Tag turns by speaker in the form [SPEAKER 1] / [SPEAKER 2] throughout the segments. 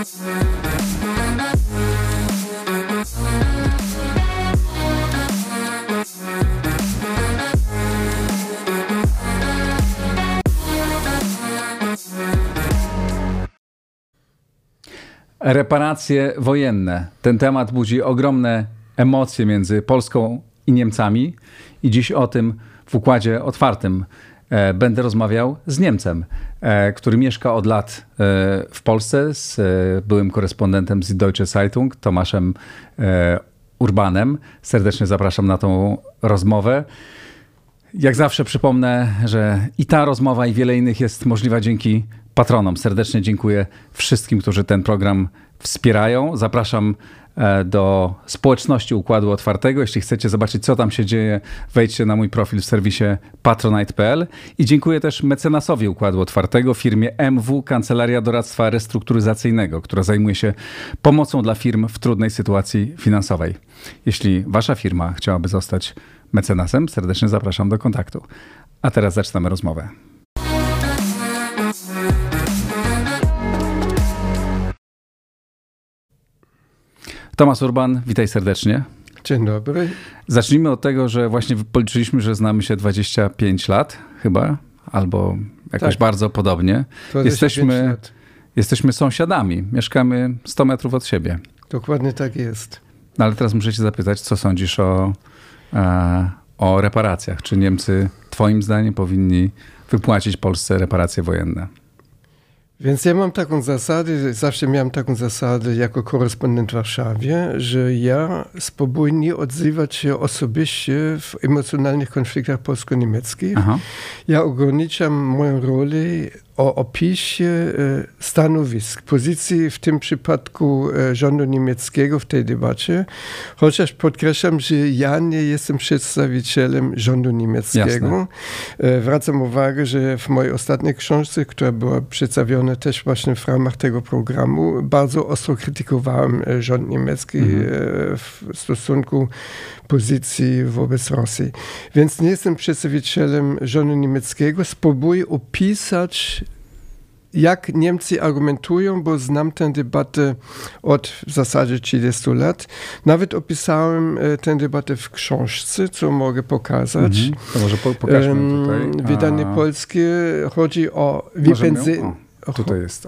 [SPEAKER 1] Reparacje wojenne. Ten temat budzi ogromne emocje między Polską i Niemcami i dziś o tym w układzie otwartym będę rozmawiał z Niemcem, który mieszka od lat w Polsce, z byłym korespondentem z Deutsche Zeitung, Tomaszem Urbanem. Serdecznie zapraszam na tą rozmowę. Jak zawsze przypomnę, że i ta rozmowa, i wiele innych jest możliwa dzięki patronom. Serdecznie dziękuję wszystkim, którzy ten program wspierają. Zapraszam do społeczności Układu Otwartego. Jeśli chcecie zobaczyć, co tam się dzieje, wejdźcie na mój profil w serwisie patronite.pl. I dziękuję też mecenasowi Układu Otwartego, firmie MW Kancelaria Doradztwa Restrukturyzacyjnego, która zajmuje się pomocą dla firm w trudnej sytuacji finansowej. Jeśli wasza firma chciałaby zostać mecenasem, serdecznie zapraszam do kontaktu. A teraz zaczynamy rozmowę. Tomasz Urban, witaj serdecznie.
[SPEAKER 2] Dzień dobry.
[SPEAKER 1] Zacznijmy od tego, że właśnie policzyliśmy, że znamy się 25 lat chyba, albo jakoś bardzo podobnie. Jesteśmy sąsiadami, mieszkamy 100 metrów od siebie.
[SPEAKER 2] Dokładnie tak jest.
[SPEAKER 1] No, ale teraz muszę cię zapytać, co sądzisz o reparacjach? Czy Niemcy twoim zdaniem powinni wypłacić Polsce reparacje wojenne?
[SPEAKER 2] Więc ja mam taką zasadę, zawsze miałem taką zasadę jako korespondent w Warszawie, że ja spróbuję nie odzywać się osobiście w emocjonalnych konfliktach polsko-niemieckich. Aha. Ja ograniczam moją rolę o opisie stanowisk, pozycji w tym przypadku rządu niemieckiego w tej debacie, chociaż podkreślam, że ja nie jestem przedstawicielem rządu niemieckiego. Jasne. Zwracam uwagę, że w mojej ostatniej książce, która była przedstawiona też właśnie w ramach tego programu, bardzo ostro krytykowałem rząd niemiecki w stosunku pozycji wobec Rosji. Więc nie jestem przedstawicielem rządu niemieckiego. Spróbuję opisać, jak Niemcy argumentują, bo znam tę debatę od w zasadzie 30 lat. Nawet opisałem tę debatę w książce, co mogę pokazać.
[SPEAKER 1] To może pokażmy tutaj.
[SPEAKER 2] Wydanie polskie. Chodzi o
[SPEAKER 1] tutaj jest.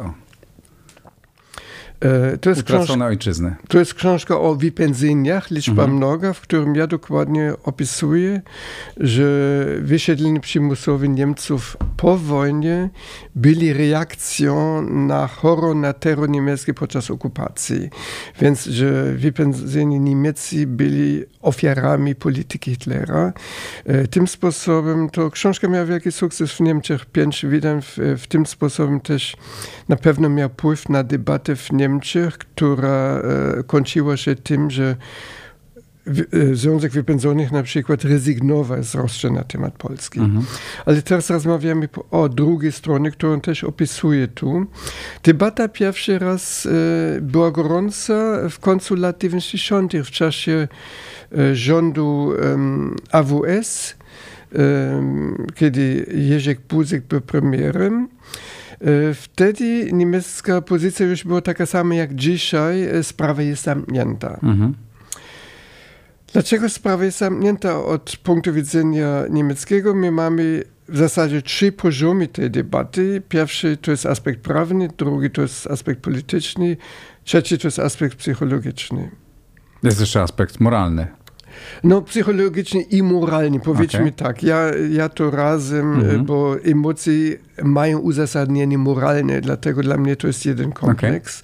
[SPEAKER 2] To jest książka o wypędzeniach, liczba mnoga, w którym ja dokładnie opisuję, że wysiedleni przymusowi Niemców po wojnie byli reakcją na horror, na terror niemiecki podczas okupacji. Więc, że wypędzeni Niemcy byli ofiarami polityki Hitlera. Tym sposobem to książka miała wielki sukces w Niemczech. 5 wydań w tym sposobem też na pewno miał wpływ na debatę w Niemczech, która kończyła się tym, że Związek Wypędzonych na przykład rezygnował z roszczeń na temat Polski. Ale teraz rozmawiamy o drugiej stronie, którą też opisuję tu. Debata pierwszy raz była gorąca w końcu lat 90. w czasie rządu AWS, kiedy Jerzek Buzek był premierem. Wtedy niemiecka pozycja już była taka sama jak dzisiaj, sprawa jest zamknięta. Dlaczego sprawa jest zamknięta od punktu widzenia niemieckiego? My mamy w zasadzie 3 poziomy tej debaty. Pierwszy to jest aspekt prawny, drugi to jest aspekt polityczny, trzeci to jest aspekt psychologiczny.
[SPEAKER 1] Jest jeszcze aspekt moralny.
[SPEAKER 2] No, psychologicznie i moralnie, powiedzmy tak. Ja to razem, bo emocje mają uzasadnienie moralne, dlatego dla mnie to jest jeden kompleks.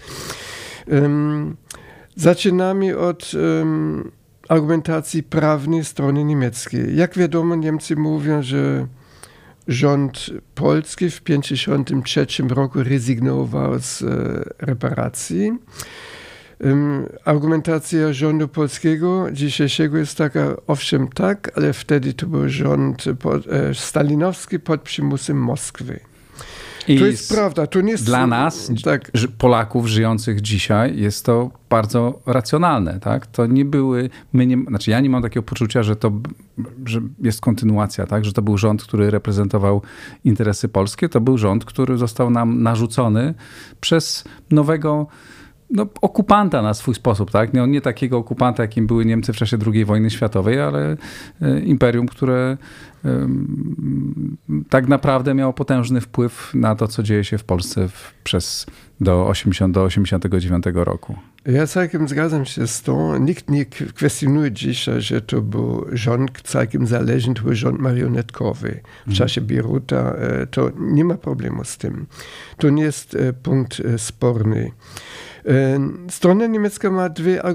[SPEAKER 2] Zaczynamy od argumentacji prawnej strony niemieckiej. Jak wiadomo, Niemcy mówią, że rząd polski w 1953 roku rezygnował z reparacji. Argumentacja rządu polskiego dzisiejszego jest taka, owszem tak, ale wtedy to był rząd stalinowski pod przymusem Moskwy.
[SPEAKER 1] I
[SPEAKER 2] to jest prawda. To nie jest,
[SPEAKER 1] dla nas, Polaków żyjących dzisiaj, jest to bardzo racjonalne. Tak? To nie były, ja nie mam takiego poczucia, że jest kontynuacja, tak? Że to był rząd, który reprezentował interesy polskie. To był rząd, który został nam narzucony przez nowego okupanta na swój sposób, tak? Nie takiego okupanta, jakim były Niemcy w czasie II wojny światowej, ale imperium, które tak naprawdę miało potężny wpływ na to, co dzieje się w Polsce do 89 roku.
[SPEAKER 2] Ja całkiem zgadzam się z tym. Nikt nie kwestionuje dzisiaj, że to był rząd całkiem zależny, to był rząd marionetkowy w czasie Bieruta. To nie ma problemu z tym. To nie jest punkt sporny. Strona niemiecka ma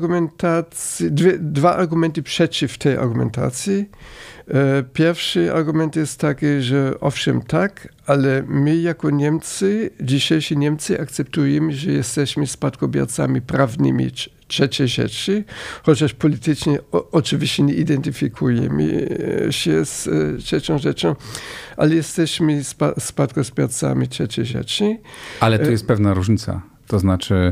[SPEAKER 2] dwa argumenty przeciw tej argumentacji. Pierwszy argument jest taki, że owszem tak, ale my jako Niemcy, dzisiejsi Niemcy akceptujemy, że jesteśmy spadkobiercami prawnymi III Rzeszy, chociaż politycznie oczywiście nie identyfikujemy się z III Rzeczą, ale jesteśmy spadkobiercami III Rzeszy.
[SPEAKER 1] Ale tu jest pewna różnica. To znaczy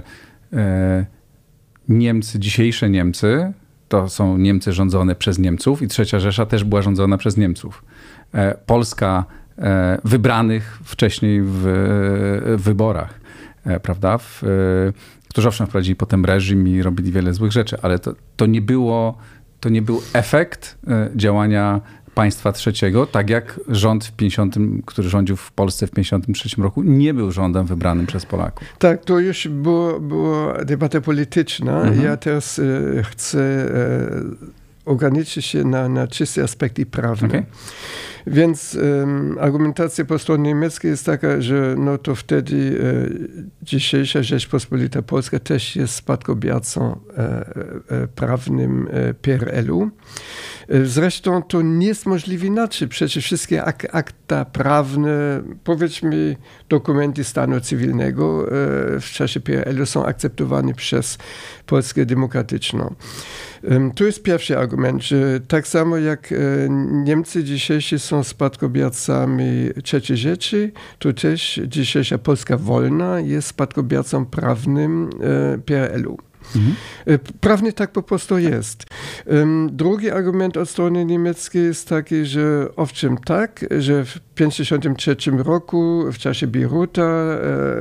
[SPEAKER 1] dzisiejsze Niemcy, to są Niemcy rządzone przez Niemców i III Rzesza też była rządzona przez Niemców. Polska wybranych wcześniej w wyborach, prawda? Którzy owszem wprowadzili potem reżim i robili wiele złych rzeczy, ale to nie był efekt działania państwa trzeciego, tak jak rząd który rządził w Polsce w 1953 roku, nie był rządem wybranym przez Polaków.
[SPEAKER 2] Tak, to już była debata polityczna. Ja teraz chcę ograniczyć się na czyste aspekty prawne. Okay. Więc argumentacja po stronie niemieckiej jest taka, że no to wtedy dzisiejsza Rzeczpospolita Polska też jest spadkobiercą prawnym PRL-u. Zresztą to nie jest możliwe inaczej. Przecież wszystkie akta prawne, powiedzmy dokumenty stanu cywilnego w czasie PRL-u są akceptowane przez Polskę Demokratyczną. Tu jest pierwszy argument, że tak samo jak Niemcy dzisiejsi są spadkobiercami III Rzeszy, to też dzisiejsza Polska wolna jest spadkobiercą prawnym PRL-u. Prawnie tak po prostu jest. Drugi argument od strony niemieckiej jest taki, że owszem tak, że w 1953 roku w czasie Bieruta,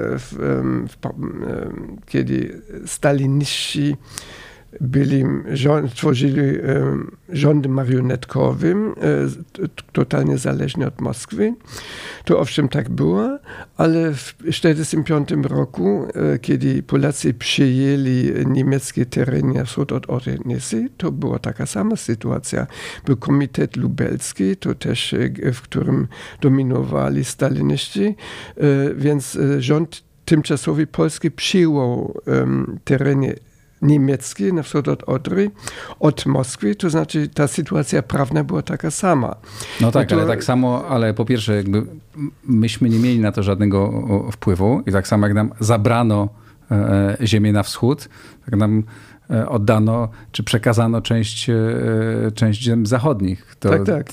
[SPEAKER 2] kiedy staliniści tworzyli rządem marionetkowym, totalnie zależny od Moskwy. To owszem tak było, ale w 1945 roku, kiedy Polacy przyjęli niemieckie tereny na wschód od Odry, to była taka sama sytuacja. Był komitet lubelski, to też, w którym dominowali staliniści, więc rząd tymczasowy polski przyjął tereny niemieckie na wschód od Odry, od Moskwy, to znaczy ta sytuacja prawna była taka sama.
[SPEAKER 1] No tak, ale tak samo, ale po pierwsze jakby myśmy nie mieli na to żadnego wpływu i tak samo jak nam zabrano ziemię na wschód, tak nam oddano, czy przekazano część ziem zachodnich. To,
[SPEAKER 2] tak.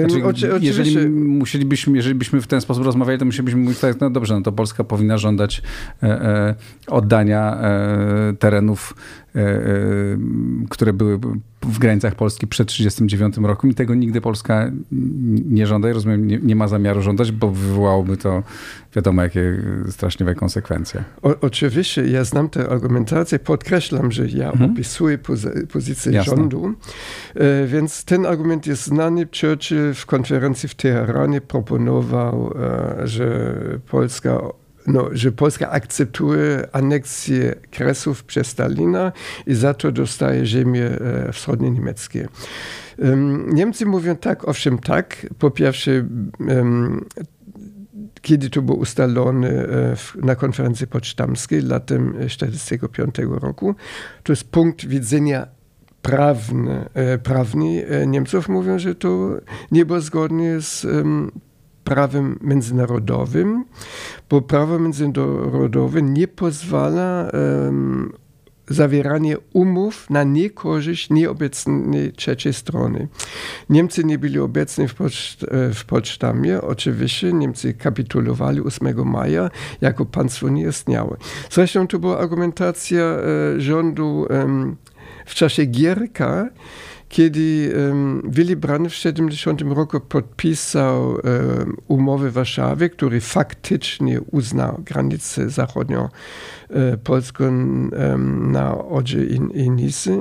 [SPEAKER 1] Jeżeli byśmy w ten sposób rozmawiali, to musielibyśmy mówić tak, no dobrze, no to Polska powinna żądać oddania terenów, które były w granicach Polski przed 1939 rokiem i tego nigdy Polska nie żąda i rozumiem, nie ma zamiaru żądać, bo wywołałoby to wiadomo jakie straszliwe konsekwencje.
[SPEAKER 2] Oczywiście, ja znam tę argumentację, podkreślam, że ja opisuję pozycję rządu, więc ten argument jest znany. Churchill w konferencji w Teheranie proponował, że Polska akceptuje aneksję Kresów przez Stalina i za to dostaje ziemię wschodnie niemieckie. Niemcy mówią tak, owszem tak. Po pierwsze, kiedy to było ustalone na konferencji potsdamskiej latem 1945 roku, to jest punkt widzenia prawny. Niemców mówią, że to nie było zgodnie z prawem międzynarodowym, bo prawo międzynarodowe nie pozwala zawieranie umów na niekorzyść nieobecnej trzeciej strony. Niemcy nie byli obecni w Potsdamie. Oczywiście Niemcy kapitulowali 8 maja, jako państwo nie istniało. Zresztą to była argumentacja rządu w czasie Gierka, kiedy Willy Brandt w 70 roku podpisał umowę w Warszawie, który faktycznie uznał granicę zachodnią polską na Odrze i Nisy,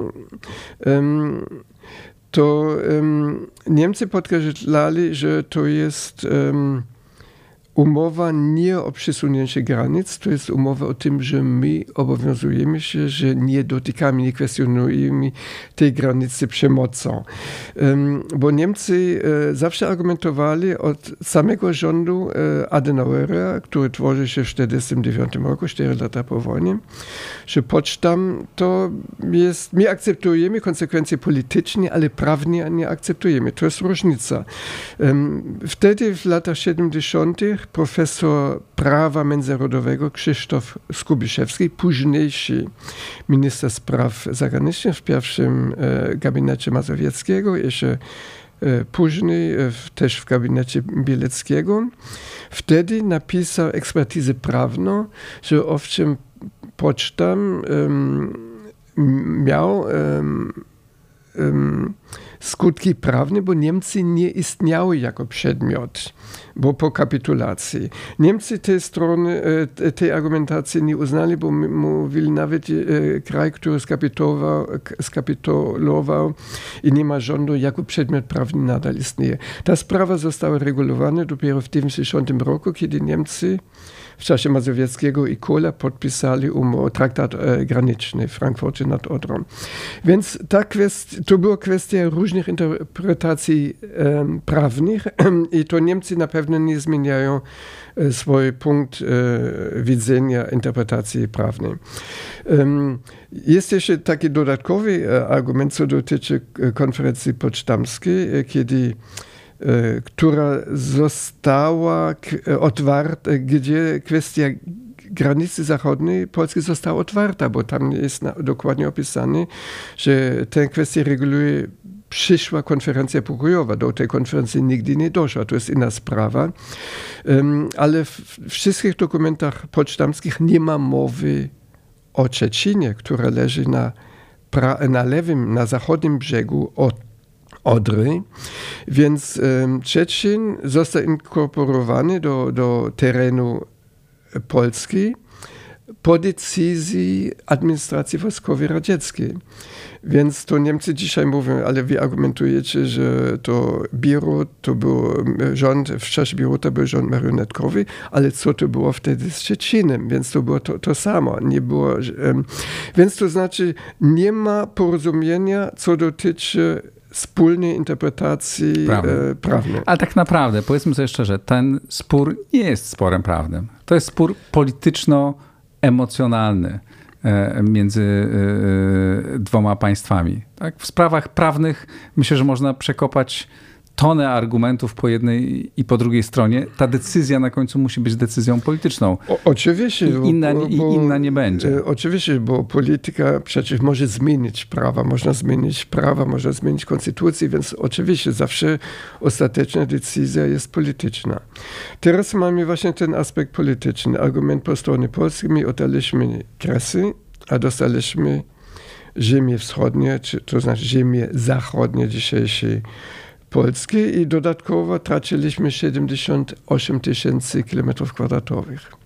[SPEAKER 2] to Niemcy podkreślali, że to jest umowa nie o przesunięcie granic, to jest umowa o tym, że my obowiązujemy się, że nie dotykamy, nie kwestionujemy tej granicy przemocą. Bo Niemcy zawsze argumentowali od samego rządu Adenauera, który tworzy się w 1949 roku, 4 lata po wojnie, że Potsdam to jest, my akceptujemy konsekwencje polityczne, ale prawnie nie akceptujemy. To jest różnica. Wtedy w latach 70. profesor prawa międzynarodowego Krzysztof Skubiszewski, późniejszy minister spraw zagranicznych w pierwszym gabinecie Mazowieckiego, jeszcze później też w gabinecie Bieleckiego, wtedy napisał ekspertizę prawną, że owszem Potsdam miał skutki prawne, bo Niemcy nie istniały jako przedmiot, bo po kapitulacji. Niemcy tej argumentacji nie uznali, bo mówili nawet kraj, który skapitulował i nie ma rządu, jako przedmiot prawny nadal istnieje. Ta sprawa została regulowana dopiero w 1990 roku, kiedy Niemcy w czasie Mazowieckiego i Kohla podpisali traktat graniczny w Frankfurcie nad Odrą. Więc to była kwestia różnych interpretacji prawnych i to Niemcy na pewno nie zmieniają swój punkt widzenia interpretacji prawnej. Jest jeszcze taki dodatkowy argument, co dotyczy konferencji potsdamskiej, która została otwarta, gdzie kwestia granicy zachodniej Polski została otwarta, bo tam jest dokładnie opisane, że tę kwestię reguluje przyszła konferencja pokojowa. Do tej konferencji nigdy nie doszła, to jest inna sprawa. Ale w wszystkich dokumentach potsdamskich nie ma mowy o Szczecinie, która leży na zachodnim brzegu Odry, więc Szczecin został inkorporowany do terenu Polski po decyzji administracji wojskowej radzieckiej. Więc to Niemcy dzisiaj mówią, ale wy argumentujecie, że to Bierut, to był rząd, w czasie Bieruta był rząd marionetkowy, ale co to było wtedy z Szczecinem? Więc to było to samo. Nie było, więc to znaczy nie ma porozumienia, co dotyczy wspólnej interpretacji prawnej.
[SPEAKER 1] Ale tak naprawdę, powiedzmy sobie szczerze, ten spór nie jest sporem prawnym. To jest spór polityczno-emocjonalny między dwoma państwami. Tak? W sprawach prawnych myślę, że można przekopać tonę argumentów po jednej i po drugiej stronie. Ta decyzja na końcu musi być decyzją polityczną.
[SPEAKER 2] Oczywiście.
[SPEAKER 1] Inna nie będzie.
[SPEAKER 2] Oczywiście, bo polityka przecież może zmienić prawa, można zmienić konstytucję, więc oczywiście zawsze ostateczna decyzja jest polityczna. Teraz mamy właśnie ten aspekt polityczny. Argument po stronie polskiej, my oddaliśmy Kresy, a dostaliśmy ziemie wschodnie, to znaczy ziemie zachodnie dzisiejszej Polski i dodatkowo traciliśmy 78 000 km².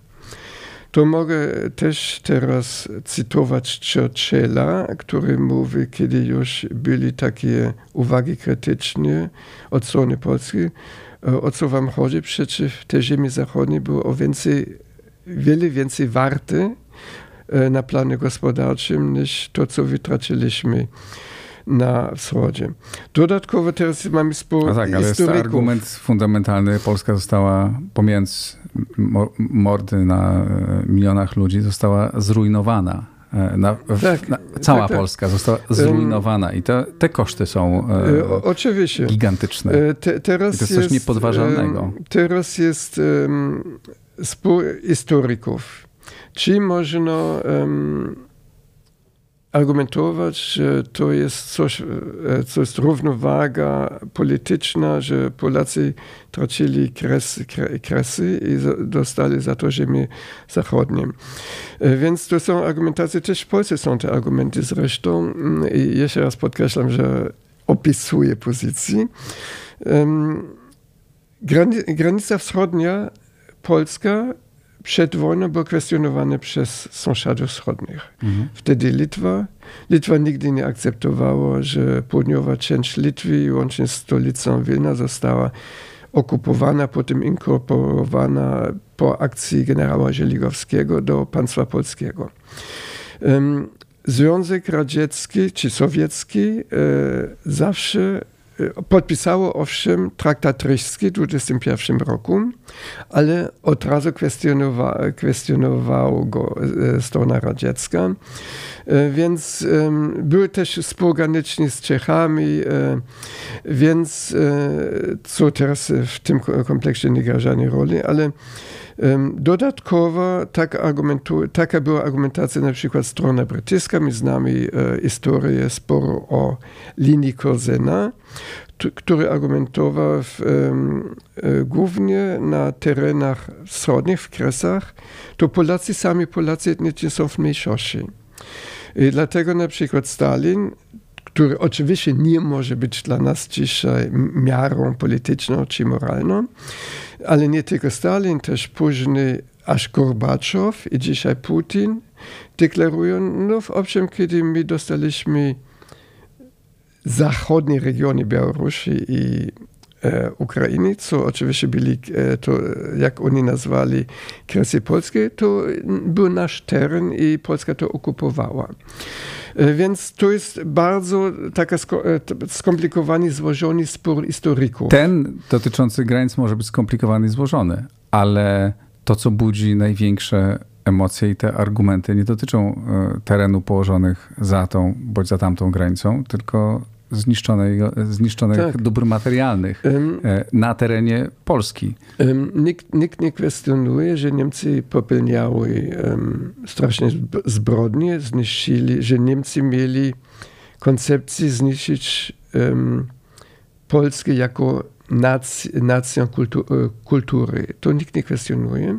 [SPEAKER 2] To mogę też teraz cytować Churchilla, który mówi, kiedy już byli takie uwagi krytyczne od strony polskiej, o co wam chodzi, przecież te ziemie zachodnie były o wiele więcej warte na planie gospodarczym niż to, co wytraciliśmy na wschodzie. Dodatkowo teraz mamy spór
[SPEAKER 1] ale jest argument fundamentalny. Polska została, pomijając mordy na milionach ludzi, została zrujnowana. Cała Polska została zrujnowana i te koszty są
[SPEAKER 2] oczywiście
[SPEAKER 1] gigantyczne.
[SPEAKER 2] Teraz
[SPEAKER 1] I to jest coś niepodważalnego.
[SPEAKER 2] Teraz jest spór historyków. Czy można argumentować, że to jest coś, co jest równowaga polityczna, że Polacy tracili Kresy i dostali za to ziemię zachodnie. Więc to są argumentacje, też w Polsce są te argumenty zresztą. I jeszcze raz podkreślam, że opisuje pozycji. Granica wschodnia Polska przed wojną była kwestionowana przez sąsiadów wschodnich. Wtedy Litwa nigdy nie akceptowała, że południowa część Litwy, łącznie z stolicą Wilna, została okupowana, potem inkorporowana po akcji generała Żeligowskiego do państwa polskiego. Związek Radziecki czy Sowiecki zawsze podpisało owszem traktat ryski w 1921 roku, ale od razu kwestionowało go strona radziecka. Więc były też spór graniczny z Czechami, więc co teraz w tym kompleksie nie gra żadnej roli, ale dodatkowo taka była argumentacja na przykład strona brytyjska. My znamy historię sporu o linii Korzena, który argumentował głównie na terenach wschodnich, w Kresach, to sami Polacy etnicznie są w mniejszości. I dlatego na przykład Stalin, który oczywiście nie może być dla nas dzisiaj miarą polityczną czy moralną, ale nie tylko Stalin, też później aż Gorbaczow i dzisiaj Putin deklarują, no owszem, kiedy my dostaliśmy zachodnie regiony Białorusi i Ukrainy, co oczywiście byli, to jak oni nazwali Kresy Polskie, to był nasz teren i Polska to okupowała. Więc to jest bardzo taki skomplikowany, złożony spór historyków.
[SPEAKER 1] Ten dotyczący granic może być skomplikowany i złożony, ale to, co budzi największe emocje i te argumenty nie dotyczą terenu położonych za tą bądź za tamtą granicą, tylko zniszczonych tak. dóbr materialnych na terenie Polski.
[SPEAKER 2] Nikt nie kwestionuje, że Niemcy popełniały straszne zbrodnie, że Niemcy mieli koncepcję zniszczyć Polskę jako nację kultury. To nikt nie kwestionuje.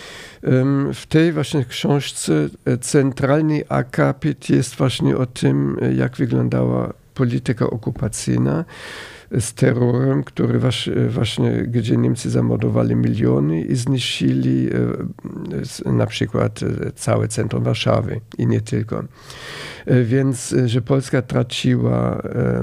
[SPEAKER 2] W tej właśnie książce centralny akapit jest właśnie o tym, jak wyglądała polityka okupacyjna z terrorem, który właśnie, gdzie Niemcy zamordowali miliony i zniszczyli na przykład całe centrum Warszawy i nie tylko. Więc, że Polska traciła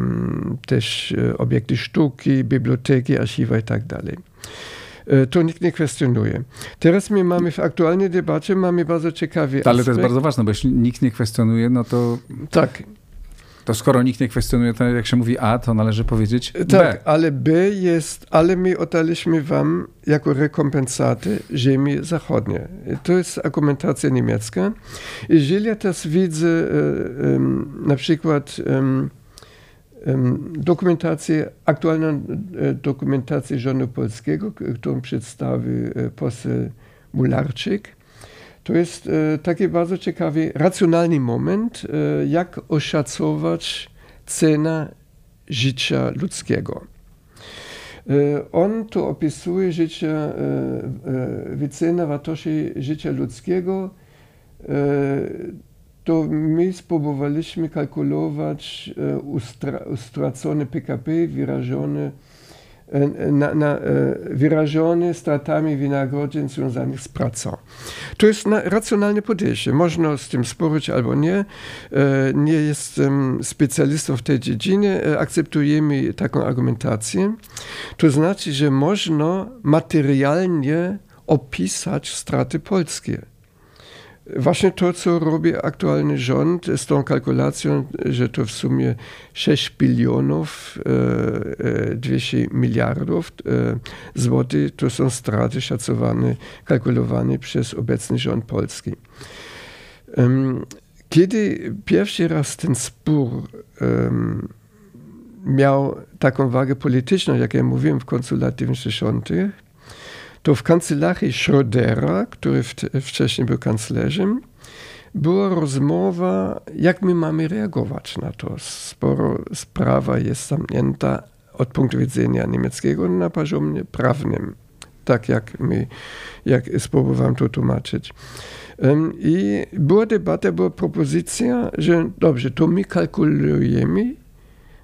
[SPEAKER 2] też obiekty sztuki, biblioteki, archiwa i tak dalej. To nikt nie kwestionuje. Teraz my mamy w aktualnej debacie bardzo ciekawy aspekt.
[SPEAKER 1] Ale to jest bardzo ważne, bo jeśli nikt nie kwestionuje, no to...
[SPEAKER 2] Tak.
[SPEAKER 1] To skoro nikt nie kwestionuje, to jak się mówi A, to należy powiedzieć B.
[SPEAKER 2] Tak, ale B jest, ale my oddaliśmy wam jako rekompensatę ziemi zachodnie. To jest argumentacja niemiecka. Jeżeli ja teraz widzę na przykład aktualną dokumentację rządu polskiego, którą przedstawił poseł Mularczyk, to jest taki bardzo ciekawy, racjonalny moment, jak oszacować cenę życia ludzkiego. On tu opisuje wycenę wartości życia ludzkiego. To my spróbowaliśmy kalkulować ustracone PKB wyrażone stratami wynagrodzeń związanych z pracą. To jest racjonalne podejście. Można z tym sporować albo nie. Nie jestem specjalistą w tej dziedzinie. Akceptujemy taką argumentację. To znaczy, że można materialnie opisać straty polskie. Właśnie to, co robi aktualny rząd z tą kalkulacją, że to w sumie 6 bilionów 200 miliardów złotych, to są straty szacowane, kalkulowane przez obecny rząd polski. Kiedy pierwszy raz ten spór miał taką wagę polityczną, jak ja mówiłem w końcu lat 90., to w kancelarii Schrödera, który wcześniej był kanclerzem, była rozmowa, jak my mamy reagować na to. Sporo sprawa jest zamknięta od punktu widzenia niemieckiego na poziomie prawnym, tak jak spróbowałem to tłumaczyć. I była debata, była propozycja, że dobrze, to my kalkulujemy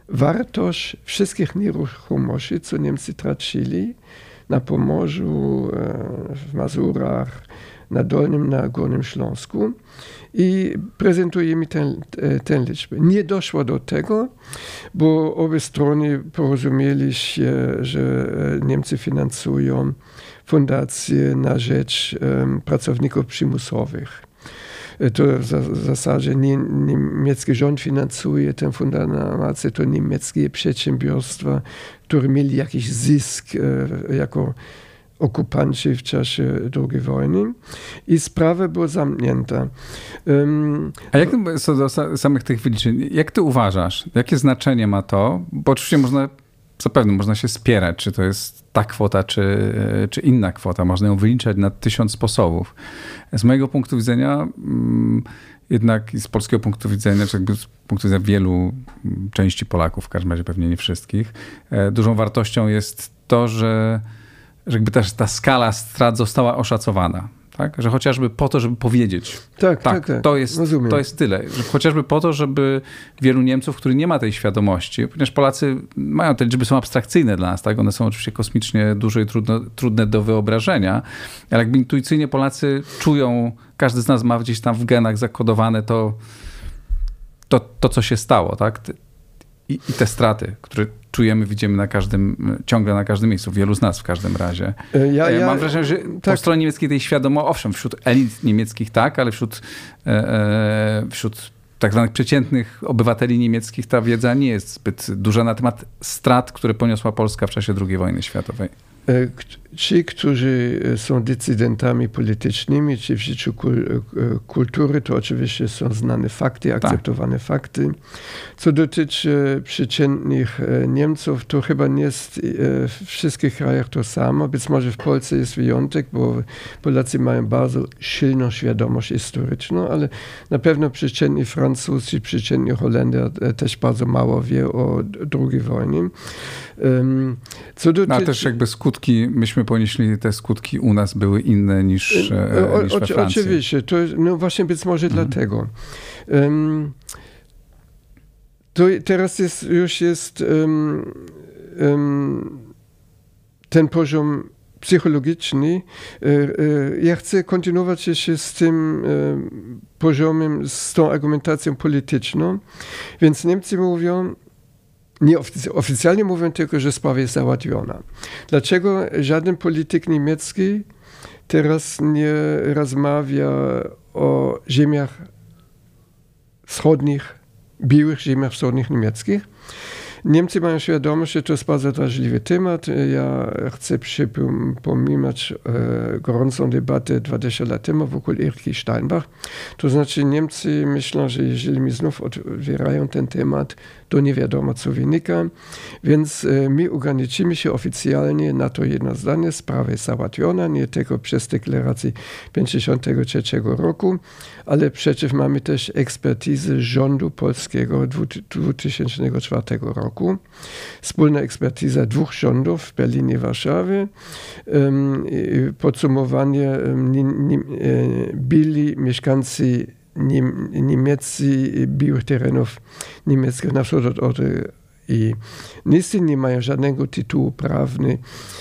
[SPEAKER 2] wartość wszystkich nieruchomości, co Niemcy tracili na Pomorzu, w Mazurach, na Dolnym, na Górnym Śląsku i prezentuje mi tę liczbę. Nie doszło do tego, bo obie strony porozumieli się, że Niemcy finansują fundacje na rzecz pracowników przymusowych. To w zasadzie niemiecki rząd finansuje tę fundację, to niemieckie przedsiębiorstwa, które mieli jakiś zysk jako okupanci w czasie II wojny i sprawa była zamknięta.
[SPEAKER 1] A jak co do samych tych wyliczeń, jak ty uważasz, jakie znaczenie ma to? Bo oczywiście zapewne można się spierać, czy to jest ta kwota, czy inna kwota. Można ją wyliczać na 1000 sposobów. Z mojego punktu widzenia, jednak i z polskiego punktu widzenia, czy jakby z punktu widzenia wielu części Polaków, w każdym razie pewnie nie wszystkich, dużą wartością jest to, że jakby też ta skala strat została oszacowana. Tak? Że chociażby po to, żeby powiedzieć, tak. To jest tyle. Że chociażby po to, żeby wielu Niemców, których nie ma tej świadomości, ponieważ Polacy mają te liczby, są abstrakcyjne dla nas, tak? One są oczywiście kosmicznie duże i trudne do wyobrażenia, ale jakby intuicyjnie Polacy czują, każdy z nas ma gdzieś tam w genach zakodowane to co się stało, tak? I te straty, które czujemy, widzimy ciągle na każdym miejscu, wielu z nas w każdym razie. Mam wrażenie, że po stronie niemieckiej tej świadomości, owszem, wśród elit niemieckich tak, ale wśród tak zwanych przeciętnych obywateli niemieckich ta wiedza nie jest zbyt duża na temat strat, które poniosła Polska w czasie II wojny światowej.
[SPEAKER 2] Ci, którzy są decydentami politycznymi, czy w życiu kultury, to oczywiście są znane fakty, akceptowane fakty. Co dotyczy przeciętnych Niemców, to chyba nie jest w wszystkich krajach to samo. Być może w Polsce jest wyjątek, bo Polacy mają bardzo silną świadomość historyczną, ale na pewno przeciętni Francuz czy przeciętni Holender też bardzo mało wie o II wojnie.
[SPEAKER 1] Ale też jakby myśmy ponieśli te skutki u nas były inne niż we Francji.
[SPEAKER 2] Oczywiście, to właśnie być może dlatego. To teraz już jest ten poziom psychologiczny. Ja chcę kontynuować jeszcze z tym poziomem, z tą argumentacją polityczną. Więc Niemcy mówią, oficjalnie mówią tylko, że sprawa jest załatwiona. Dlaczego żaden polityk niemiecki teraz nie rozmawia o ziemiach wschodnich, byłych ziemiach wschodnich niemieckich? Niemcy mają świadomość, że to jest bardzo drażliwy temat. Ja chcę przypominać gorącą debatę 20 lat temu wokół Erich Steinbach. To znaczy Niemcy myślą, że jeżeli mi znów otwierają ten temat, to nie wiadomo, co wynika. Więc my ograniczymy się oficjalnie na to jedno zdanie. Sprawa jest załatwiona, nie tylko przez deklarację 1953 roku, ale przecież mamy też ekspertizę rządu polskiego 2004 roku. Wspólna ekspertyza 2 rządów w Berlinie i Warszawie. Podsumowanie byli mieszkańcy niemieccy byłych terenów niemieckich na wschód od Odry i Nisy nie mają żadnego tytułu prawny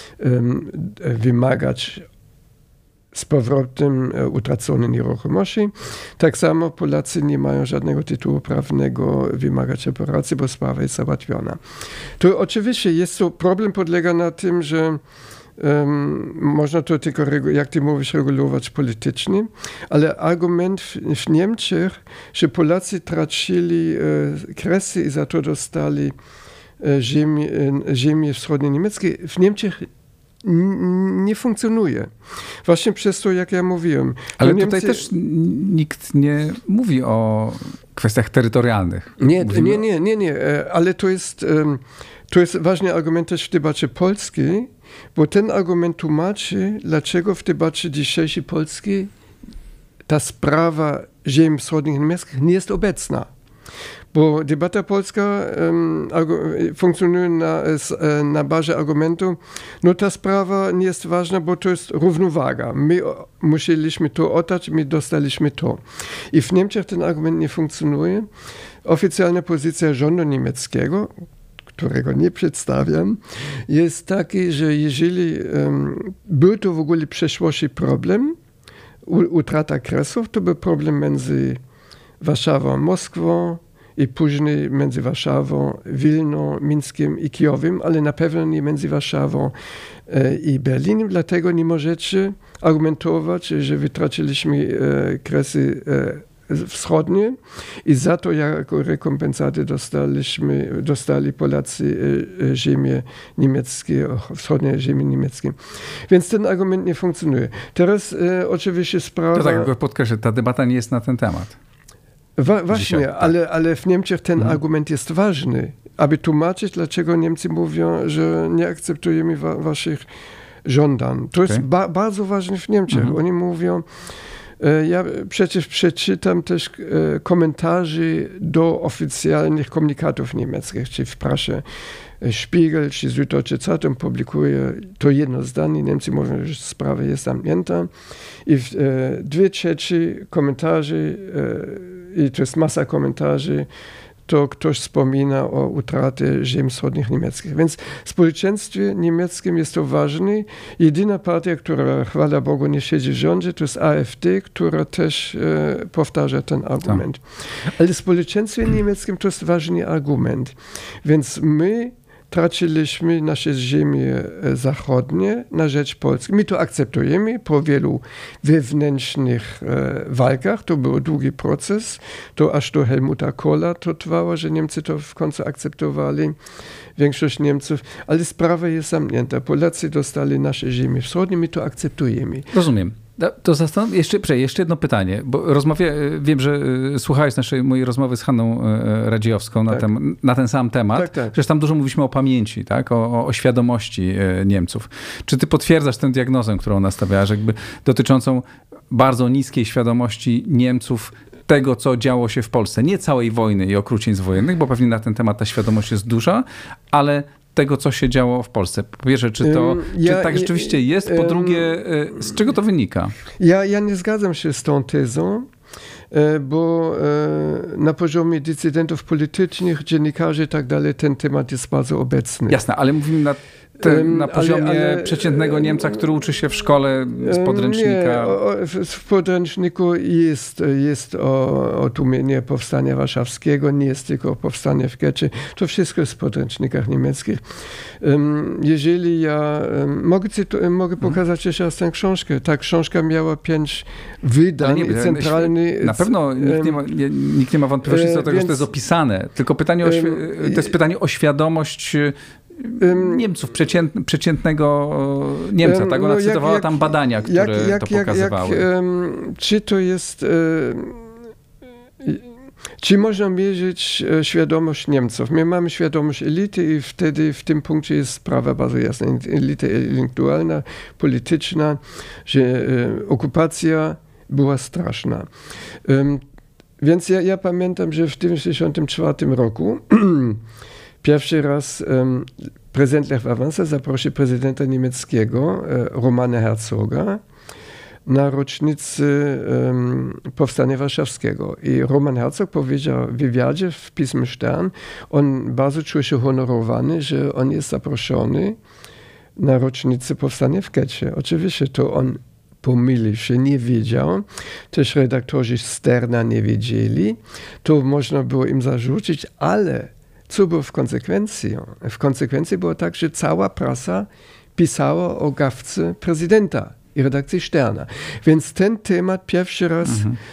[SPEAKER 2] wymagać z powrotem utraconej nieruchomości. Tak samo Polacy nie mają żadnego tytułu prawnego wymagać reparacji, bo sprawa jest załatwiona. To oczywiście problem polega na tym, że można to tylko, jak ty mówisz, regulować politycznie, ale argument w Niemczech, że Polacy tracili Kresy i za to dostali ziemię wschodnie niemieckie, w Niemczech nie funkcjonuje. Właśnie przez to, jak ja mówiłem.
[SPEAKER 1] Ale tutaj też nikt nie mówi o kwestiach terytorialnych.
[SPEAKER 2] Nie. Ale to jest ważny argument też w debacie polskiej, bo ten argument tłumaczy, dlaczego w debacie dzisiejszej polskiej ta sprawa ziem wschodnich niemieckich nie jest obecna. Bo debata polska funkcjonuje na bazie argumentu, no ta sprawa nie jest ważna, bo to jest równowaga. My musieliśmy to oddać, my dostaliśmy to. I w Niemczech ten argument nie funkcjonuje. Oficjalna pozycja rządu niemieckiego, którego nie przedstawiam, jest taki, że jeżeli był to w ogóle w przeszłości problem, utrata Kresów, to był problem między Warszawą a Moskwą i później między Warszawą, Wilną, Mińskiem i Kijowem, ale na pewno nie między Warszawą i Berlinem. Dlatego nie możecie argumentować, że wytraciliśmy Kresy wschodnie i za to jako rekompensatę dostali Polacy ziemie niemieckie, wschodnie ziemie niemieckie. Więc ten argument nie funkcjonuje. Teraz oczywiście sprawa...
[SPEAKER 1] To tak, podkreślę, ta debata nie jest na ten temat.
[SPEAKER 2] Właśnie,
[SPEAKER 1] Dzisiaj,
[SPEAKER 2] ale w Niemczech ten argument jest ważny, aby tłumaczyć, dlaczego Niemcy mówią, że nie akceptujemy waszych żądań. To jest bardzo ważne w Niemczech. Oni mówią, ja przecież przeczytam też komentarze do oficjalnych komunikatów niemieckich, czy w prasie Spiegel, czy Süddeutsche Zeitung publikuje to jedno zdanie. Niemcy mówią, że sprawa jest zamknięta. I 2/3 komentarzy, i to jest masa komentarzy, to ktoś wspomina o utracie ziem wschodnich niemieckich. Więc w społeczeństwie niemieckim jest to ważne. Jedyna partia, która, chwała Bogu, nie siedzi w rządzie, to jest AfD, która też powtarza ten argument. Ale w społeczeństwie niemieckim to jest ważny argument. Więc my traciliśmy nasze ziemie zachodnie na rzecz Polski. My to akceptujemy po wielu wewnętrznych walkach. To był długi proces. To aż do Helmuta Kohla to trwało, że Niemcy to w końcu akceptowali. Większość Niemców. Ale sprawa jest zamknięta. Polacy dostali nasze ziemie wschodnie. My to akceptujemy.
[SPEAKER 1] Rozumiem. To jeszcze jedno pytanie, bo wiem, że słuchałeś mojej rozmowy z Hanną Radziejowską na ten sam temat. Tak. Przecież tam dużo mówiliśmy o pamięci, tak? O świadomości Niemców. Czy ty potwierdzasz tę diagnozę, którą ona stawiała, że jakby dotyczącą bardzo niskiej świadomości Niemców tego, co działo się w Polsce? Nie całej wojny i okrucieństw wojennych, bo pewnie na ten temat ta świadomość jest duża, ale tego, co się działo w Polsce. Po pierwsze, czy tak rzeczywiście jest? Po drugie, z czego to wynika?
[SPEAKER 2] Ja nie zgadzam się z tą tezą, bo na poziomie decydentów politycznych, dziennikarzy i tak dalej, ten temat jest bardzo obecny.
[SPEAKER 1] Jasne, ale mówimy na poziomie przeciętnego Niemca, który uczy się w szkole z podręcznika.
[SPEAKER 2] Nie, w podręczniku jest o tłumienie powstania warszawskiego, nie jest tylko powstanie w Getcie. To wszystko jest w podręcznikach niemieckich. Jeżeli ja mogę pokazać jeszcze raz tę książkę. Ta książka miała 5 wydań. Centralny...
[SPEAKER 1] Na pewno nikt nie ma wątpliwości co do tego, że to jest opisane. Tylko pytanie to jest pytanie o świadomość Niemców, przeciętnego Niemca. Tak ona cytowała tam badania, które to pokazywały.
[SPEAKER 2] Czy to jest... Czy można mierzyć świadomość Niemców? My mamy świadomość elity i wtedy w tym punkcie jest sprawa bardzo jasna. Elita intelektualna, polityczna, że okupacja była straszna. Więc ja pamiętam, że w 1994 roku pierwszy raz prezydent Lech Wałęsa zaprosił prezydenta niemieckiego, Romana Herzoga, na rocznicy powstania warszawskiego. I Roman Herzog powiedział w wywiadzie w pismie Stern, on bardzo czuje się honorowany, że on jest zaproszony na rocznicę powstania w Getcie. Oczywiście to on pomylił się, nie wiedział. Też redaktorzy Sterna nie wiedzieli. To można było im zarzucić, ale co było w konsekwencji? W konsekwencji było tak, że cała prasa pisała o gafce prezydenta i redakcji Sterna. Więc ten temat pierwszy raz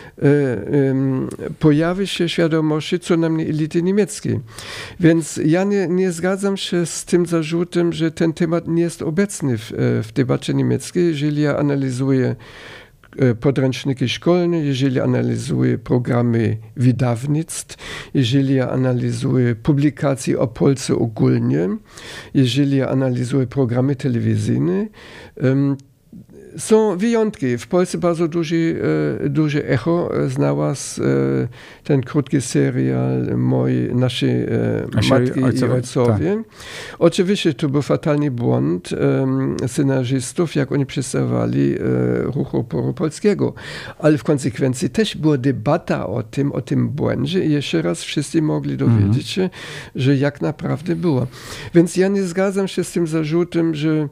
[SPEAKER 2] pojawi się w świadomości co najmniej elity niemieckiej. Więc ja nie zgadzam się z tym zarzutem, że ten temat nie jest obecny w debacie niemieckiej. Jeżeli ja analizuję podręczniki szkolne, jeżeli analizuję programy wydawnictw, jeżeli analizuję publikacje o Polsce ogólnie, jeżeli analizuję programy telewizyjne, Są wyjątki. W Polsce bardzo duże echo znalazł ten krótki serial Nasze matki i ojcowie. Tak. Oczywiście to był fatalny błąd scenarzystów, jak oni przedstawiali ruch oporu polskiego. Ale w konsekwencji też była debata o tym błędzie i jeszcze raz wszyscy mogli dowiedzieć się, że jak naprawdę było. Więc ja nie zgadzam się z tym zarzutem, że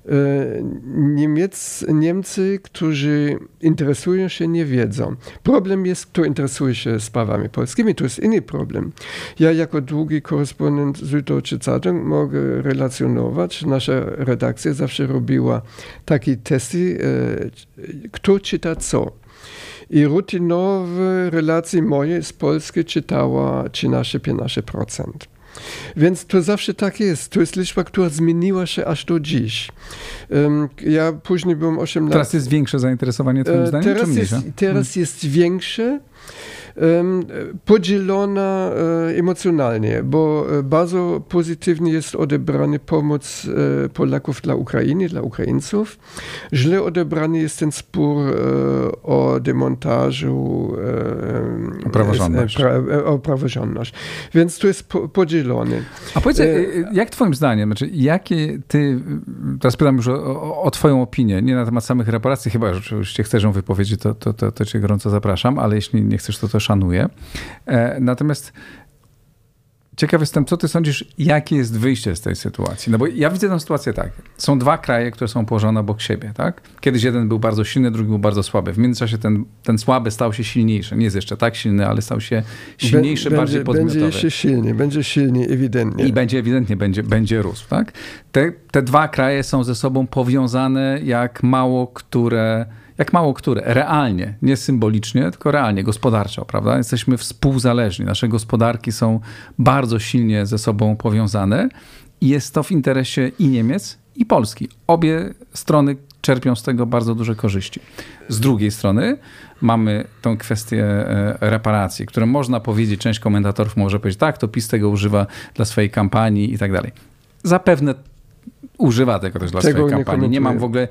[SPEAKER 2] Niemcy, którzy interesują się, nie wiedzą. Problem jest, kto interesuje się sprawami polskimi, to jest inny problem. Ja jako długi korespondent Süddeutsche Zeitung mogę relacjonować, nasza redakcja zawsze robiła takie testy, kto czyta co. I rutynowe relacje moje z Polski czytała 13-15%. Więc to zawsze tak jest. To jest liczba, która zmieniła się aż do dziś. Ja później byłem 8 lat.
[SPEAKER 1] Teraz jest większe zainteresowanie twoim zdaniem, czy mniejsze?
[SPEAKER 2] Teraz jest większe, podzielona emocjonalnie, bo bardzo pozytywnie jest odebrany pomoc Polaków dla Ukrainy, dla Ukraińców. Źle odebrany jest ten spór o demontażu, o praworządność. Więc to jest podzielone.
[SPEAKER 1] A powiedz, jak twoim zdaniem, znaczy jakie ty, teraz pytam już o twoją opinię, nie na temat samych reparacji, chyba że oczywiście chcesz ją wypowiedzieć, to cię gorąco zapraszam, ale jeśli nie chcesz, to szanuję. Natomiast ciekaw jestem, co ty sądzisz, jakie jest wyjście z tej sytuacji? No bo ja widzę tę sytuację tak. Są dwa kraje, które są położone obok siebie, tak? Kiedyś jeden był bardzo silny, drugi był bardzo słaby. W międzyczasie ten słaby stał się silniejszy. Nie jest jeszcze tak silny, ale stał się silniejszy, bardziej podmiotowy.
[SPEAKER 2] Będzie silny, ewidentnie.
[SPEAKER 1] I będzie rósł, tak? Te dwa kraje są ze sobą powiązane jak mało które, realnie, nie symbolicznie, tylko realnie, gospodarczo, prawda? Jesteśmy współzależni, nasze gospodarki są bardzo silnie ze sobą powiązane i jest to w interesie i Niemiec, i Polski. Obie strony czerpią z tego bardzo duże korzyści. Z drugiej strony mamy tą kwestię reparacji, którą można powiedzieć, część komentatorów może powiedzieć, tak, to PiS tego używa dla swojej kampanii i tak dalej. Zapewne używa tego też dla swojej kampanii. Nie mam w ogóle...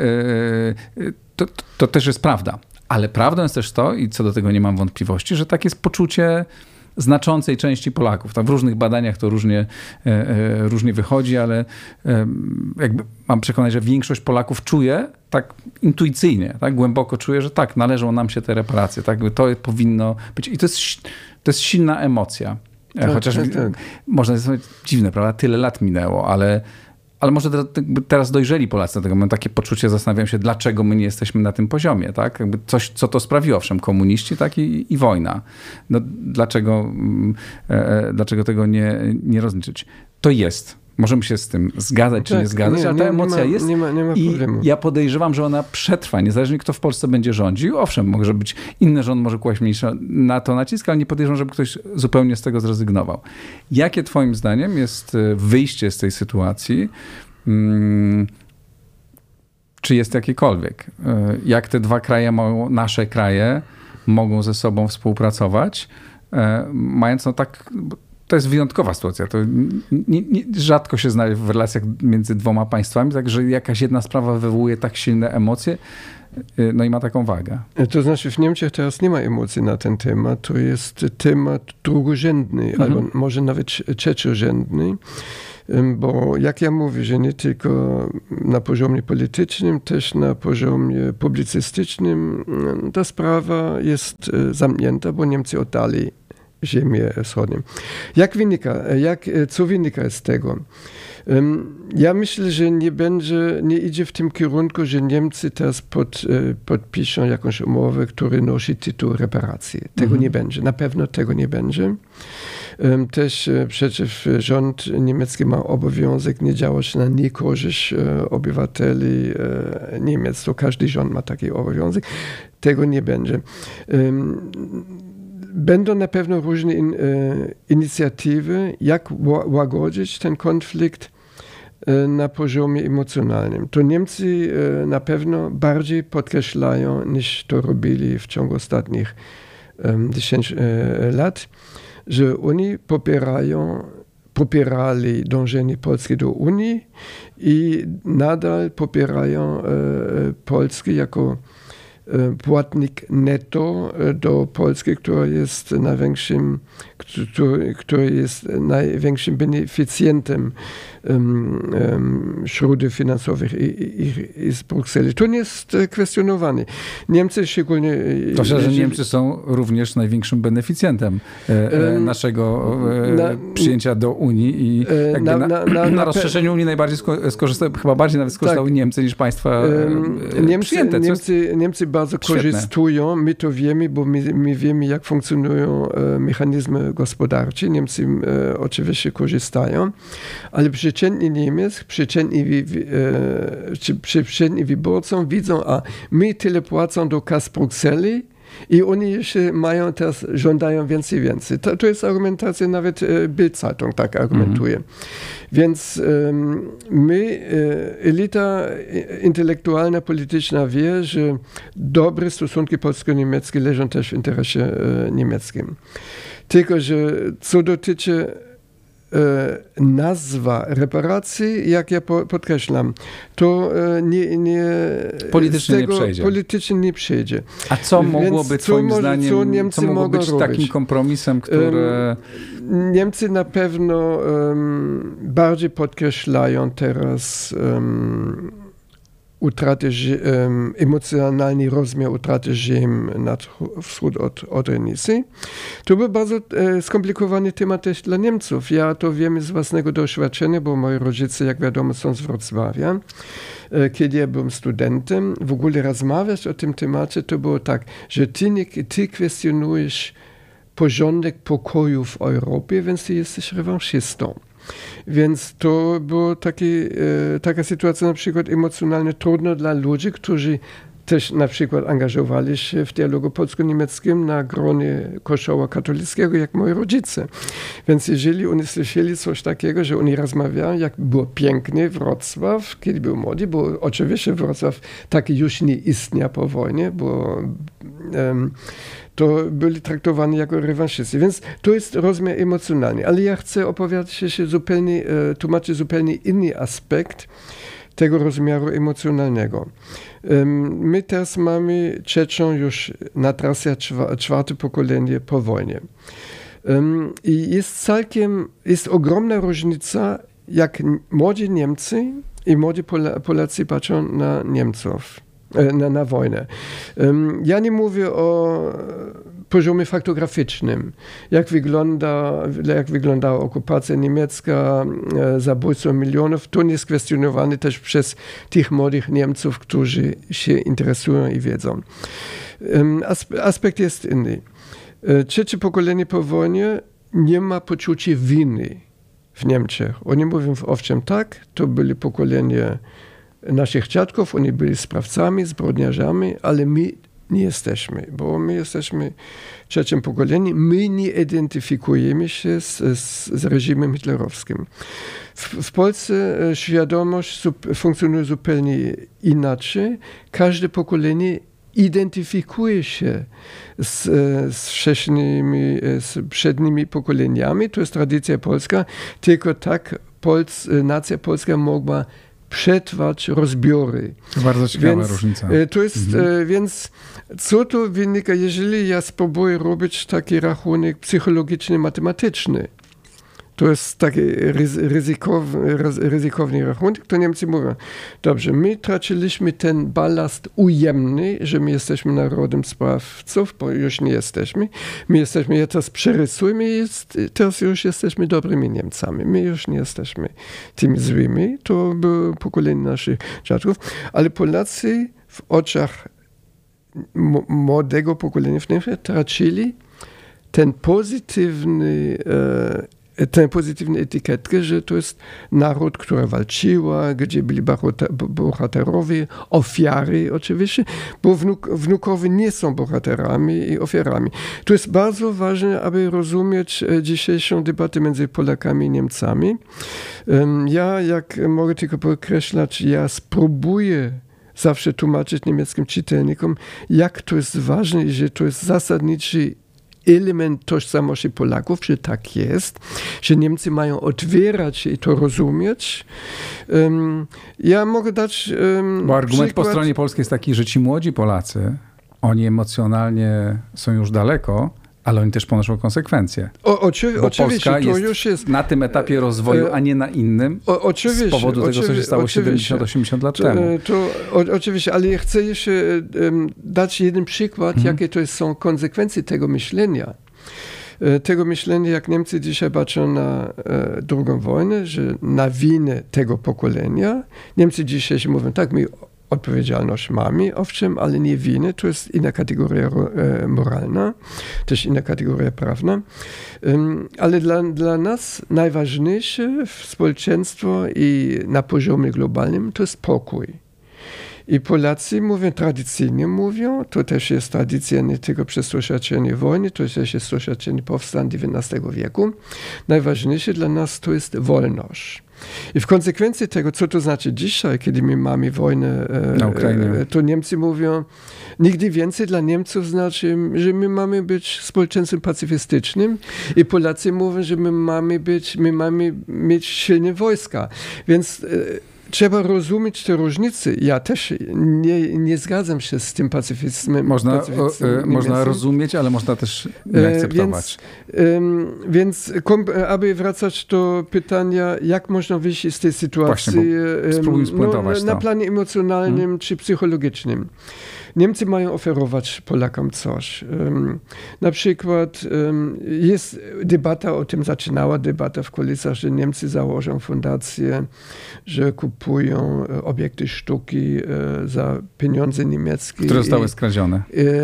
[SPEAKER 1] To też jest prawda. Ale prawdą jest też to, i co do tego nie mam wątpliwości, że tak jest poczucie znaczącej części Polaków. Tak w różnych badaniach to różnie wychodzi, ale jakby mam przekonanie, że większość Polaków czuje tak intuicyjnie, tak głęboko czuje, że tak, należą nam się te reparacje. Tak, to powinno być. I to jest silna emocja.
[SPEAKER 2] Tak,
[SPEAKER 1] chociaż
[SPEAKER 2] tak.
[SPEAKER 1] można sobie dziwne, prawda? Tyle lat minęło, ale może teraz dojrzeli Polacy do tego. Mam takie poczucie, zastanawiam się, dlaczego my nie jesteśmy na tym poziomie. Tak? Jakby coś, co to sprawiło. Owszem, komuniści tak i wojna. No, dlaczego tego nie rozliczyć? To jest. Możemy się z tym zgadzać czy nie zgadzać, ale ta emocja jest.
[SPEAKER 2] Nie ma problemu.
[SPEAKER 1] I ja podejrzewam, że ona przetrwa, niezależnie kto w Polsce będzie rządził. Owszem, może być inny rząd, może kłaść mniejszy na to nacisk, ale nie podejrzewam, żeby ktoś zupełnie z tego zrezygnował. Jakie twoim zdaniem jest wyjście z tej sytuacji? Czy jest jakiekolwiek? Jak te dwa kraje, nasze kraje mogą ze sobą współpracować, mając tak... To jest wyjątkowa sytuacja. To rzadko się znajdzie w relacjach między dwoma państwami, także jakaś jedna sprawa wywołuje tak silne emocje, no i ma taką wagę.
[SPEAKER 2] To znaczy w Niemczech teraz nie ma emocji na ten temat. To jest temat drugorzędny, albo może nawet trzeciorzędny. Bo jak ja mówię, że nie tylko na poziomie politycznym, też na poziomie publicystycznym ta sprawa jest zamknięta, bo Niemcy oddali ziemię wschodnią. Co wynika z tego? Ja myślę, że nie idzie w tym kierunku, że Niemcy teraz podpiszą jakąś umowę, która nosi tytuł reparacji. Tego nie będzie. Na pewno tego nie będzie. Też przecież rząd niemiecki ma obowiązek nie działać na niekorzyść obywateli Niemiec. To każdy rząd ma taki obowiązek. Tego nie będzie. Będą na pewno różne inicjatywy, jak łagodzić ten konflikt na poziomie emocjonalnym. To Niemcy na pewno bardziej podkreślają, niż to robili w ciągu ostatnich 10 lat, że oni popierają popierali dążenie Polski do Unii i nadal popierają Polskę jako płatnik netto do Polski, która jest największym beneficjentem środków finansowych i z Brukseli. To nie jest kwestionowane. Niemcy szczególnie...
[SPEAKER 1] To że Niemcy są również największym beneficjentem naszego przyjęcia do Unii i na rozszerzeniu Unii najbardziej chyba bardziej nawet skorzystały Niemcy niż państwa przyjęte.
[SPEAKER 2] Niemcy bardzo korzystają, my to wiemy, bo my wiemy, jak funkcjonują mechanizmy gospodarcze. Niemcy oczywiście korzystają, ale przeciętny Niemiec, przeciętni wyborcą widzą, a my tyle płacą do kas Brukseli i oni jeszcze mają teraz, żądają więcej. To jest argumentacja, nawet Bild-Zeitung tak argumentuje. Więc my, elita intelektualna, polityczna wie, że dobre stosunki polsko-niemieckie leżą też w interesie niemieckim. Tylko, że co dotyczy nazwa reparacji, jak ja podkreślam, to politycznie nie przejdzie.
[SPEAKER 1] A co mogłoby twoim zdaniem, co mogłoby być takim kompromisem, który...
[SPEAKER 2] Niemcy na pewno bardziej podkreślają teraz emocjonalny rozmiar utraty ziem na wschód od Renisy. To był bardzo skomplikowany temat też dla Niemców. Ja to wiem z własnego doświadczenia, bo moi rodzice, jak wiadomo, są z Wrocławia. Kiedy ja byłem studentem, w ogóle rozmawiać o tym temacie, to było tak, że ty kwestionujesz porządek pokoju w Europie, więc ty jesteś rewanszystą. Więc to była taka sytuacja na przykład emocjonalnie trudna dla ludzi, którzy też na przykład angażowali się w dialogu polsko-niemieckim na gronie Kościoła katolickiego, jak moi rodzice. Więc jeżeli oni słyszeli coś takiego, że oni rozmawiają, jak było pięknie Wrocław, kiedy był młody, bo oczywiście Wrocław taki już nie istniał po wojnie, bo to byli traktowani jako rewanszysty. Więc to jest rozmiar emocjonalny. Ale ja chcę opowiadać tłumaczyć zupełnie inny aspekt tego rozmiaru emocjonalnego. My teraz mamy trzecią już na trasie czwarte pokolenie po wojnie. I jest ogromna różnica, jak młodzi Niemcy i młodzi Polacy patrzą na Niemców. Na wojnę. Ja nie mówię o poziomie faktograficznym, jak wyglądała okupacja niemiecka, zabójstwo milionów. To nie jest kwestionowane też przez tych młodych Niemców, którzy się interesują i wiedzą. Aspekt jest inny. Trzecie pokolenie po wojnie nie ma poczucia winy w Niemczech. Oni mówią owszem tak, to byli pokolenie naszych dziadków, oni byli sprawcami, zbrodniarzami, ale my nie jesteśmy, bo my jesteśmy trzecim pokoleniem, my nie identyfikujemy się z reżimem hitlerowskim. W Polsce świadomość funkcjonuje zupełnie inaczej. Każde pokolenie identyfikuje się z przednimi pokoleniami, to jest tradycja polska, tylko tak nacja polska mogła przetrwać rozbiory.
[SPEAKER 1] To bardzo ciekawa różnica.
[SPEAKER 2] To jest, więc co to wynika, jeżeli ja spróbuję robić taki rachunek psychologiczny, matematyczny, to jest taki ryzykowny rachunek, to Niemcy mówią, dobrze, my traciliśmy ten balast ujemny, że my jesteśmy narodem sprawców, bo już nie jesteśmy. Ja teraz przerysujmy, teraz już jesteśmy dobrymi Niemcami. My już nie jesteśmy tymi złymi. To było pokolenie naszych dziadków. Ale Polacy w oczach młodego pokolenia w Niemczech tracili tę pozytywną etykietkę, że to jest naród, która walczyła, gdzie byli bohaterowie, ofiary oczywiście, bo wnukowie nie są bohaterami i ofiarami. To jest bardzo ważne, aby rozumieć dzisiejszą debatę między Polakami i Niemcami. Ja, jak mogę tylko podkreślać, ja spróbuję zawsze tłumaczyć niemieckim czytelnikom, jak to jest ważne i że to jest zasadniczy element tożsamości Polaków, że tak jest, że Niemcy mają otwierać się i to rozumieć. Ja mogę dać
[SPEAKER 1] Bo argument
[SPEAKER 2] przykład.
[SPEAKER 1] po stronie polskiej jest taki, że ci młodzi Polacy, oni emocjonalnie są już daleko, ale oni też ponoszą konsekwencje.
[SPEAKER 2] Oczywiście,
[SPEAKER 1] Polska
[SPEAKER 2] to już jest
[SPEAKER 1] na tym etapie rozwoju, a nie na innym, z powodu tego, co się stało 70-80 lat temu.
[SPEAKER 2] Oczywiście, ale ja chcę jeszcze dać jeden przykład, jakie to są konsekwencje tego myślenia. Tego myślenia, jak Niemcy dzisiaj patrzą na II wojnę, że na winę tego pokolenia, Niemcy dzisiaj mówią, tak, my odpowiedzialność mamy, owszem, ale nie winę, to jest inna kategoria moralna, też inna kategoria prawna. Ale dla nas najważniejsze w społeczeństwo i na poziomie globalnym to jest pokój. I Polacy tradycyjnie mówią, to też jest tradycja nie tylko przez doświadczenie wojny, to też jest doświadczenie powstań XIX wieku. Najważniejsze dla nas to jest wolność. I w konsekwencji tego, co to znaczy dzisiaj, kiedy my mamy wojnę
[SPEAKER 1] na Ukrainie,
[SPEAKER 2] to Niemcy mówią, nigdy więcej dla Niemców znaczy, że my mamy być społeczeństwem pacyfistycznym i Polacy mówią, że my mamy mieć silne wojska. Więc trzeba rozumieć te różnice. Ja też nie zgadzam się z tym pacyfizmem.
[SPEAKER 1] Można rozumieć, ale można też nie akceptować.
[SPEAKER 2] Więc aby wracać do pytania, jak można wyjść z tej sytuacji na planie emocjonalnym czy psychologicznym. Niemcy mają oferować Polakom coś. Na przykład jest debata o tym, zaczynała debata w kulisach, że Niemcy założą fundację, że kupują obiekty sztuki za pieniądze niemieckie.
[SPEAKER 1] Które zostały skradzione.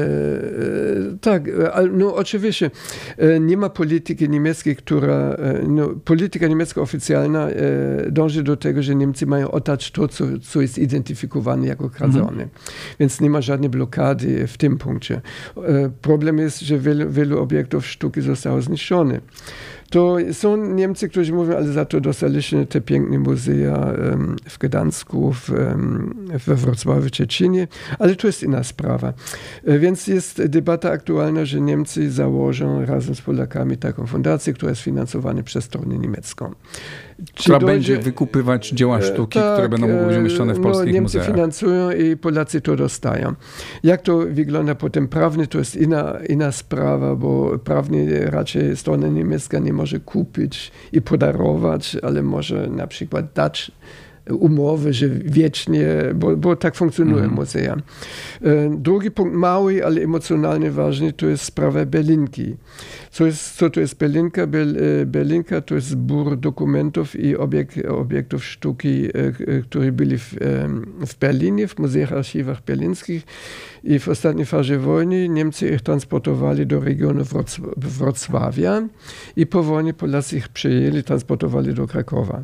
[SPEAKER 2] Tak, no oczywiście. Nie ma polityki niemieckiej, polityka niemiecka oficjalna dąży do tego, że Niemcy mają oddać to, co jest identyfikowane jako kradzione. Więc nie ma żadnej blokady w tym punkcie. Problem jest, że wielu obiektów sztuki zostało zniszczonych. To są Niemcy, którzy mówią, ale za to dostaliśmy te piękne muzea w Gdańsku, we Wrocławiu, Szczecinie, ale to jest inna sprawa. Więc jest debata aktualna, że Niemcy założą razem z Polakami taką fundację, która jest finansowana przez stronę niemiecką.
[SPEAKER 1] Która będzie wykupywać dzieła sztuki, które będą mogły być umieszczone w polskich
[SPEAKER 2] Niemcy
[SPEAKER 1] muzeach.
[SPEAKER 2] finansują i Polacy to dostają. Jak to wygląda potem prawnie, to jest inna sprawa, bo prawnie raczej strona niemiecka nie może kupić i podarować, ale może na przykład dać umowy, że wiecznie, bo tak funkcjonują muzea. Drugi punkt, mały, ale emocjonalnie ważny, to jest sprawa Berlinki. Co to jest Berlinka? Berlinka to jest zbiór dokumentów i obiektów sztuki, które byli w Berlinie, w muzeach, archiwach berlińskich. I w ostatniej fazie wojny Niemcy ich transportowali do regionu Wrocławia i po wojnie Polacy ich przyjęli, transportowali do Krakowa.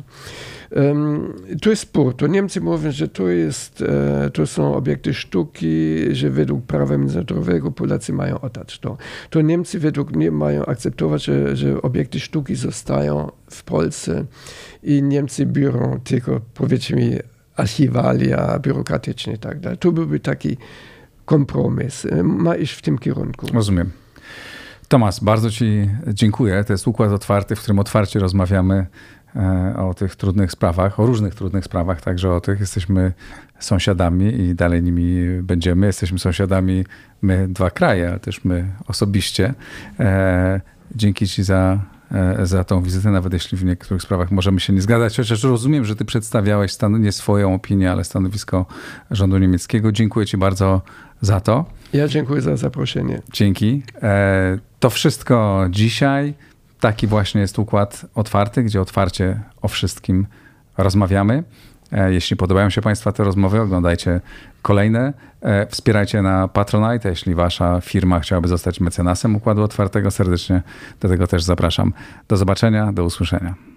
[SPEAKER 2] To jest spór. To Niemcy mówią, że to są obiekty sztuki, że według prawa międzynarodowego Polacy mają oddać to. To Niemcy według mnie mają akceptować, że obiekty sztuki zostają w Polsce i Niemcy biorą tylko, powiedzmy mi, archiwalia biurokratyczne i tak dalej. To byłby taki kompromis. Ma iść w tym kierunku.
[SPEAKER 1] Rozumiem. Tomasz, bardzo Ci dziękuję. To jest układ otwarty, w którym otwarcie rozmawiamy o tych trudnych sprawach, o różnych trudnych sprawach, także o tych. Jesteśmy sąsiadami i dalej nimi będziemy. Jesteśmy sąsiadami, my dwa kraje, ale też my osobiście. Dzięki Ci za tą wizytę, nawet jeśli w niektórych sprawach możemy się nie zgadzać, chociaż rozumiem, że Ty przedstawiałeś nie swoją opinię, ale stanowisko rządu niemieckiego. Dziękuję Ci bardzo za to.
[SPEAKER 2] Ja dziękuję za zaproszenie.
[SPEAKER 1] Dzięki. To wszystko dzisiaj. Taki właśnie jest układ otwarty, gdzie otwarcie o wszystkim rozmawiamy. Jeśli podobają się Państwa te rozmowy, oglądajcie kolejne. Wspierajcie na Patronite. Jeśli Wasza firma chciałaby zostać mecenasem układu otwartego, serdecznie do tego też zapraszam. Do zobaczenia, do usłyszenia.